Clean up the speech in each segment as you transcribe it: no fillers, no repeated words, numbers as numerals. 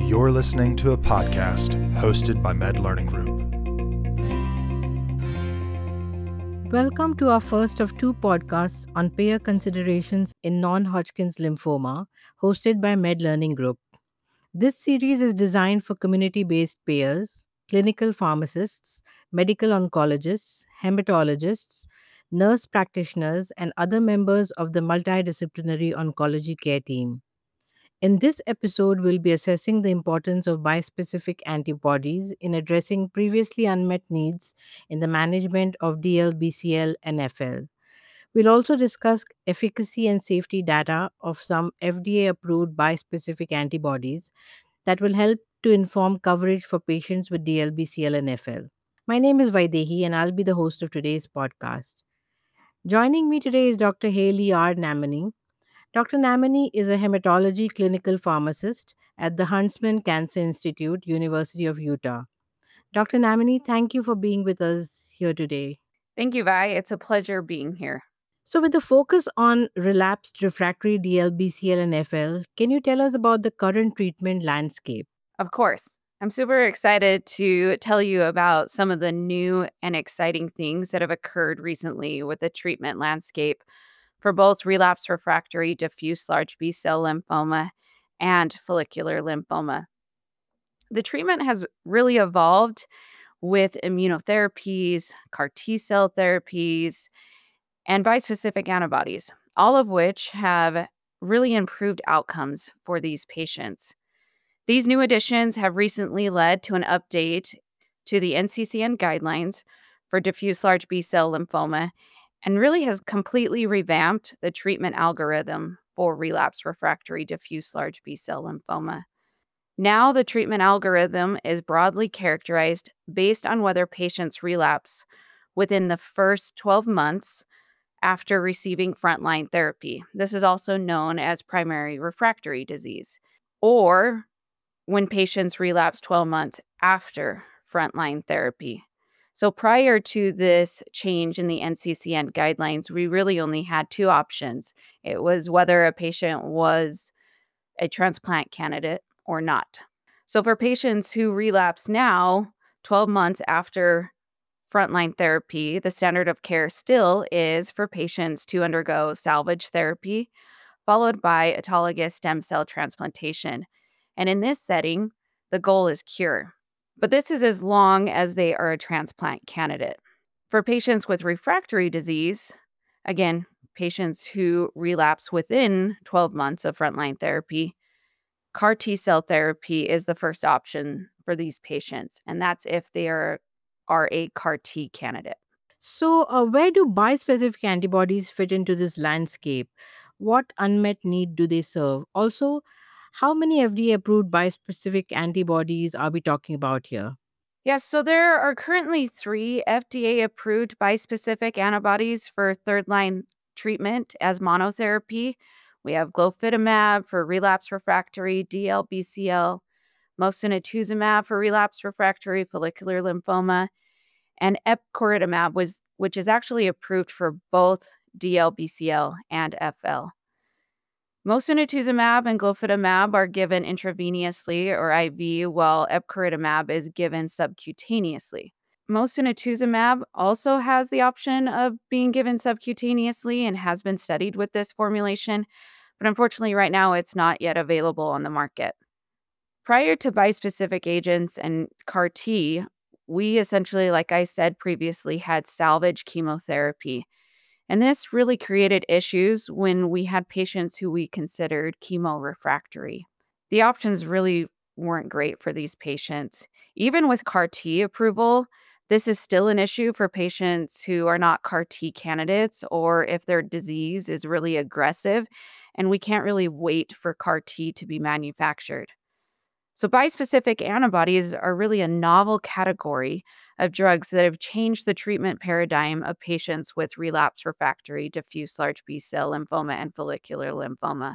You're listening to a podcast hosted by Med Learning Group. Welcome to our first of two podcasts on payer considerations in non-Hodgkin's lymphoma, hosted by Med Learning Group. This series is designed for community-based payers, clinical pharmacists, medical oncologists, hematologists, nurse practitioners, and other members of the multidisciplinary oncology care team. In this episode, we'll be assessing the importance of bispecific antibodies in addressing previously unmet needs in the management of DLBCL and FL. We'll also discuss efficacy and safety data of some FDA-approved bispecific antibodies that will help to inform coverage for patients with DLBCL and FL. My name is Vaidehi, and I'll be the host of today's podcast. Joining me today is Dr. Haley R. Namani. Dr. Namani is a hematology clinical pharmacist at the Huntsman Cancer Institute, University of Utah. Dr. Namani, thank you for being with us here today. Thank you, Vi. It's a pleasure being here. So, with the focus on relapsed refractory DLBCL and FL, can you tell us about the current treatment landscape? Of course. I'm super excited to tell you about some of the new and exciting things that have occurred recently with the treatment landscape for both relapsed refractory diffuse large B-cell lymphoma and follicular lymphoma. The treatment has really evolved with immunotherapies, CAR T-cell therapies, and bispecific antibodies, all of which have really improved outcomes for these patients. These new additions have recently led to an update to the NCCN guidelines for diffuse large B-cell lymphoma and really has completely revamped the treatment algorithm for relapsed refractory diffuse large B-cell lymphoma. Now the treatment algorithm is broadly characterized based on whether patients relapse within the first 12 months after receiving frontline therapy. This is also known as primary refractory disease, or when patients relapse 12 months after frontline therapy. So prior to this change in the NCCN guidelines, we really only had two options. It was whether a patient was a transplant candidate or not. So for patients who relapse now, 12 months after frontline therapy, the standard of care still is for patients to undergo salvage therapy, followed by autologous stem cell transplantation. And in this setting, the goal is cure. But this is as long as they are a transplant candidate. For patients with refractory disease, again, patients who relapse within 12 months of frontline therapy, CAR T-cell therapy is the first option for these patients, and that's if they are a CAR T candidate. So, where do bispecific antibodies fit into this landscape? What unmet need do they serve? Also, how many FDA-approved bispecific antibodies are we talking about here? Yes, so there are currently 3 FDA-approved bispecific antibodies for third-line treatment as monotherapy. We have glofitamab for relapsed refractory DLBCL, mosunetuzumab for relapsed refractory follicular lymphoma, and epcoritamab, which is actually approved for both DLBCL and FL. Mosunetuzumab and glofitamab are given intravenously or IV, while epcoritamab is given subcutaneously. Mosunetuzumab also has the option of being given subcutaneously and has been studied with this formulation, but unfortunately right now it's not yet available on the market. Prior to bispecific agents and CAR T, we essentially, like I said previously, had salvage chemotherapy. And this really created issues when we had patients who we considered chemo refractory. The options really weren't great for these patients. Even with CAR T approval, this is still an issue for patients who are not CAR T candidates or if their disease is really aggressive, and we can't really wait for CAR T to be manufactured. So bispecific antibodies are really a novel category of drugs that have changed the treatment paradigm of patients with relapsed refractory diffuse large B-cell lymphoma and follicular lymphoma.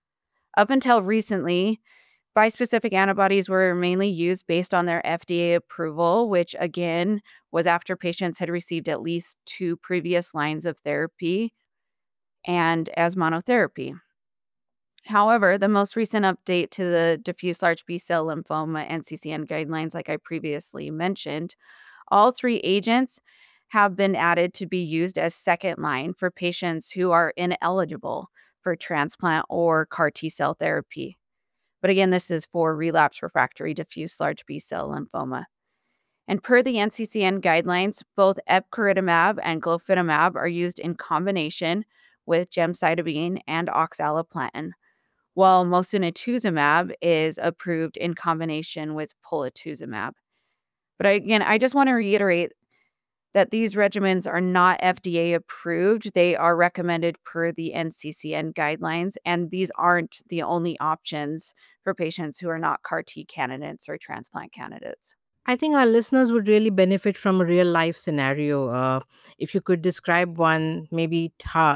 Up until recently, bispecific antibodies were mainly used based on their FDA approval, which again was after patients had received at least 2 previous lines of therapy and as monotherapy. However, the most recent update to the diffuse large B-cell lymphoma NCCN guidelines, like I previously mentioned, all three agents have been added to be used as second line for patients who are ineligible for transplant or CAR T-cell therapy. But again, this is for relapse refractory diffuse large B-cell lymphoma. And per the NCCN guidelines, both epcoritamab and glofitamab are used in combination with gemcitabine and oxaliplatin, while mosunetuzumab is approved in combination with polatuzumab. But again, I just want to reiterate that these regimens are not FDA approved. They are recommended per the NCCN guidelines, and these aren't the only options for patients who are not CAR T candidates or transplant candidates. I think our listeners would really benefit from a real life scenario. If you could describe one, maybe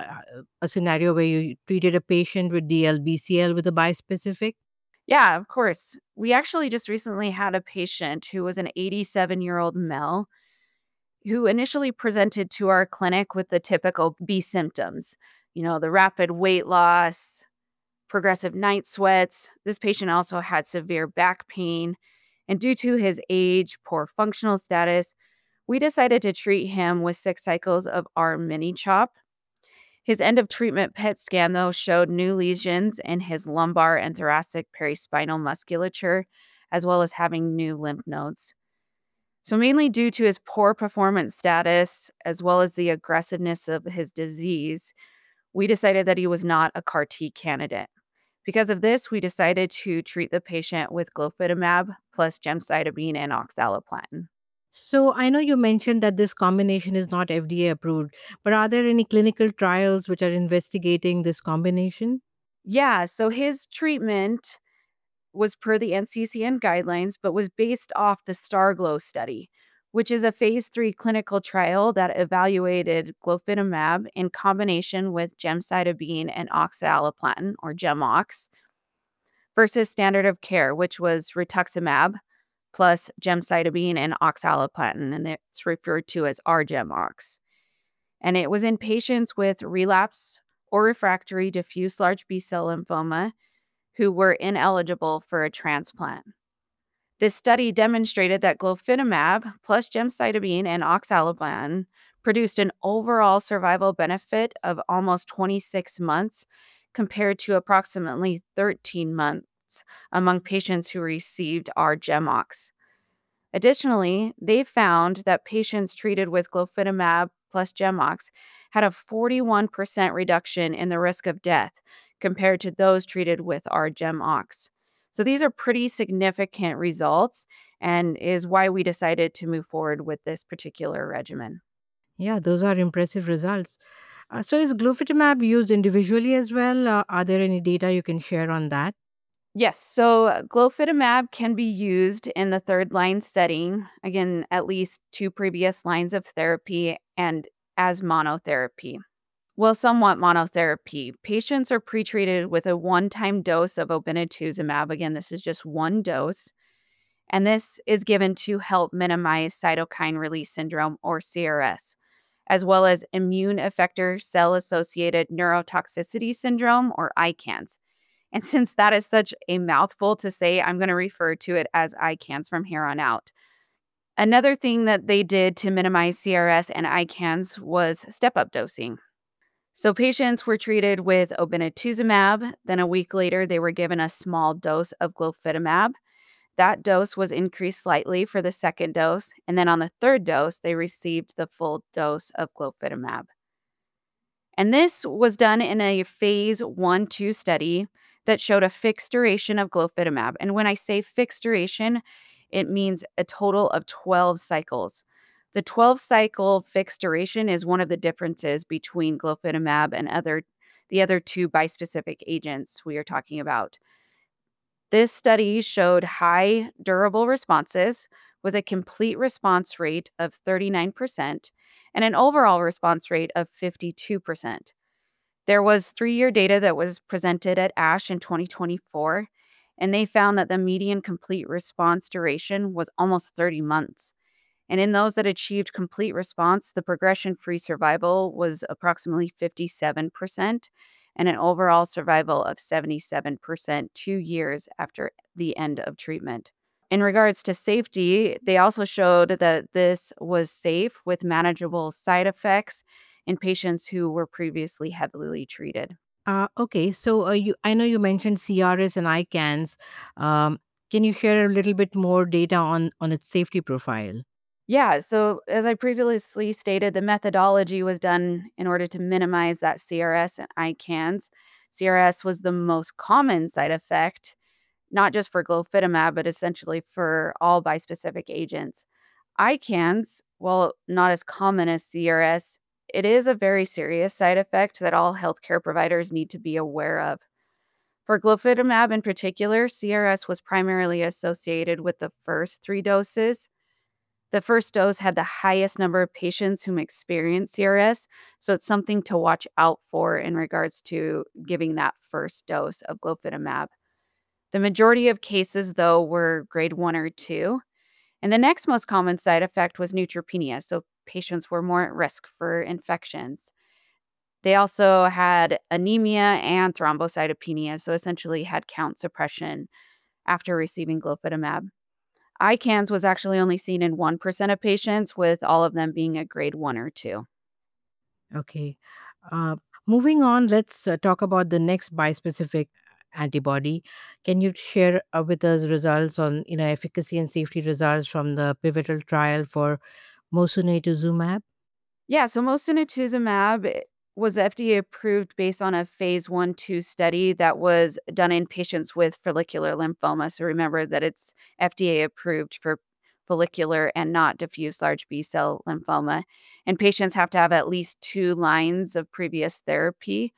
a scenario where you treated a patient with DLBCL with a bispecific. Yeah, of course. We actually just recently had a patient who was an 87-year-old male who initially presented to our clinic with the typical B symptoms, the rapid weight loss, progressive night sweats. This patient also had severe back pain. And due to his age, poor functional status, we decided to treat him with 6 cycles of our mini chop. His end of treatment PET scan, though, showed new lesions in his lumbar and thoracic perispinal musculature, as well as having new lymph nodes. So mainly due to his poor performance status, as well as the aggressiveness of his disease, we decided that he was not a CAR T candidate. Because of this, we decided to treat the patient with glofitamab plus gemcitabine and oxaliplatin. So I know you mentioned that this combination is not FDA approved, but are there any clinical trials which are investigating this combination? Yeah, so his treatment was per the NCCN guidelines, but was based off the STARGLOW study, which is a phase 3 clinical trial that evaluated glofitamab in combination with gemcitabine and oxaliplatin, or GemOx, versus standard of care, which was rituximab plus gemcitabine and oxaliplatin, and it's referred to as R-GemOx. And it was in patients with relapse or refractory diffuse large B-cell lymphoma who were ineligible for a transplant. This study demonstrated that glofitamab plus gemcitabine and oxaliplatin produced an overall survival benefit of almost 26 months compared to approximately 13 months among patients who received R-GemOx. Additionally, they found that patients treated with glofitamab plus GemOx had a 41% reduction in the risk of death compared to those treated with R-GemOx. So these are pretty significant results and is why we decided to move forward with this particular regimen. Yeah, those are impressive results. So is glofitamab used individually as well? Are there any data you can share on that? Yes, so glofitamab can be used in the third line setting, again, at least 2 previous lines of therapy and as monotherapy. Well, somewhat monotherapy. Patients are pretreated with a one-time dose of obinutuzumab. Again, this is just one dose. And this is given to help minimize cytokine release syndrome, or CRS, as well as immune effector cell-associated neurotoxicity syndrome, or ICANS. And since that is such a mouthful to say, I'm going to refer to it as ICANS from here on out. Another thing that they did to minimize CRS and ICANS was step-up dosing. So patients were treated with obinutuzumab. Then a week later, they were given a small dose of glofitamab. That dose was increased slightly for the second dose. And then on the third dose, they received the full dose of glofitamab. And this was done in a phase 1-2 study that showed a fixed duration of glofitamab. And when I say fixed duration, it means a total of 12 cycles. The 12-cycle fixed duration is one of the differences between glofitamab and the other 2 bispecific agents we are talking about. This study showed high durable responses with a complete response rate of 39% and an overall response rate of 52%. There was 3-year data that was presented at ASH in 2024, and they found that the median complete response duration was almost 30 months. And in those that achieved complete response, the progression-free survival was approximately 57%, and an overall survival of 77% 2 years after the end of treatment. In regards to safety, they also showed that this was safe with manageable side effects in patients who were previously heavily treated. Okay, so I know you mentioned CRS and ICANS. Um, can you share a little bit more data on its safety profile? Yeah, so as I previously stated, the methodology was done in order to minimize that CRS and ICANS. CRS was the most common side effect, not just for glofitamab, but essentially for all bispecific agents. ICANS, while not as common as CRS, it is a very serious side effect that all healthcare providers need to be aware of. For glofitamab in particular, CRS was primarily associated with the first 3 doses. The first dose had the highest number of patients whom experienced CRS, so it's something to watch out for in regards to giving that first dose of glofitamab. The majority of cases, though, were grade 1 or 2, and the next most common side effect was neutropenia, so patients were more at risk for infections. They also had anemia and thrombocytopenia, so essentially had count suppression after receiving glofitamab. ICANS was actually only seen in 1% of patients, with all of them being a grade 1 or 2. Okay. Uh, Moving on, let's talk about the next bispecific antibody. Can you share with us results on efficacy and safety results from the pivotal trial for mosunetuzumab? Yeah, so mosunetuzumab was FDA approved based on a phase 1/2 study that was done in patients with follicular lymphoma. So remember that it's FDA approved for follicular and not diffuse large B-cell lymphoma. And patients have to have at least 2 lines of previous therapy.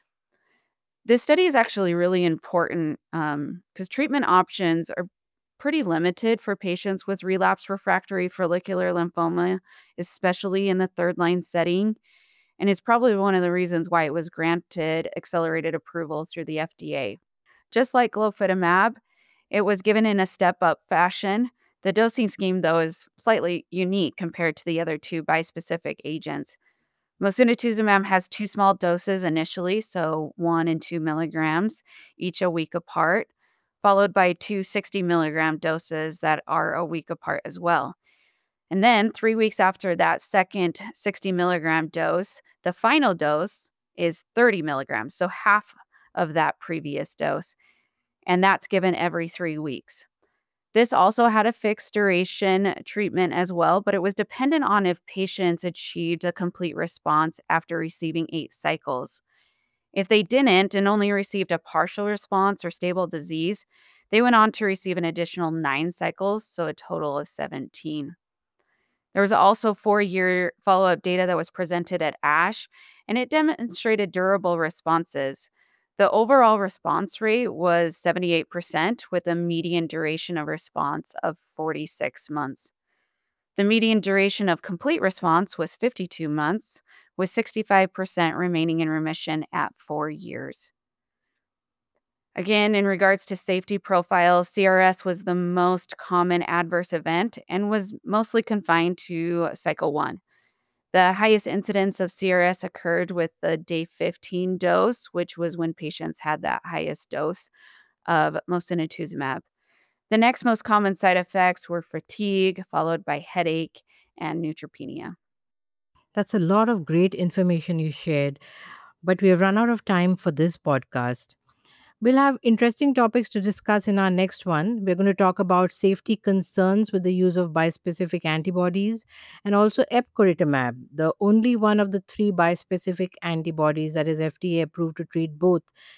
This study is actually really important because treatment options are pretty limited for patients with relapse refractory follicular lymphoma, especially in the third line setting. And it's probably one of the reasons why it was granted accelerated approval through the FDA. Just like glofitamab, it was given in a step up fashion. The dosing scheme, though, is slightly unique compared to the other two bispecific agents. Mosunetuzumab has 2 small doses initially, so 1 and 2 milligrams, each a week apart, followed by 2 60-milligram doses that are a week apart as well. And then 3 weeks after that second 60-milligram dose, the final dose is 30 milligrams, so half of that previous dose, and that's given every 3 weeks. This also had a fixed duration treatment as well, but it was dependent on if patients achieved a complete response after receiving 8 cycles. If they didn't and only received a partial response or stable disease, they went on to receive an additional 9 cycles, so a total of 17. There was also 4-year follow up data that was presented at ASH, and it demonstrated durable responses. The overall response rate was 78%, with a median duration of response of 46 months. The median duration of complete response was 52 months, with 65% remaining in remission at 4 years. Again, in regards to safety profiles, CRS was the most common adverse event and was mostly confined to cycle 1. The highest incidence of CRS occurred with the day 15 dose, which was when patients had that highest dose of mosunetuzumab. The next most common side effects were fatigue, followed by headache and neutropenia. That's a lot of great information you shared, but we have run out of time for this podcast. We'll have interesting topics to discuss in our next one. We're going to talk about safety concerns with the use of bispecific antibodies and also epcoritamab, the only one of the 3 bispecific antibodies that is FDA approved to treat both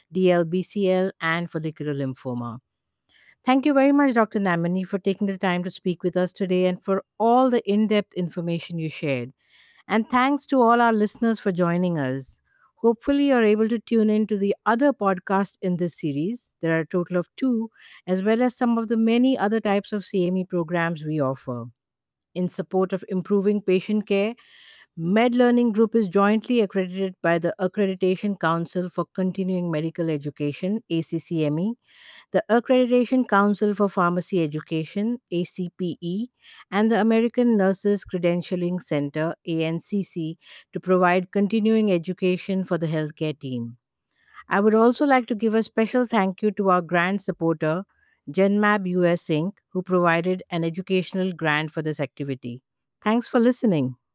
DLBCL and follicular lymphoma. Thank you very much, Dr. Namani, for taking the time to speak with us today and for all the in depth information you shared. And thanks to all our listeners for joining us. Hopefully, you're able to tune in to the other podcasts in this series. There are a total of 2, as well as some of the many other types of CME programs we offer. In support of improving patient care, MedLearning Group is jointly accredited by the Accreditation Council for Continuing Medical Education, ACCME, the Accreditation Council for Pharmacy Education, ACPE, and the American Nurses Credentialing Center, ANCC, to provide continuing education for the healthcare team. I would also like to give a special thank you to our grant supporter, GenMab US Inc., who provided an educational grant for this activity. Thanks for listening.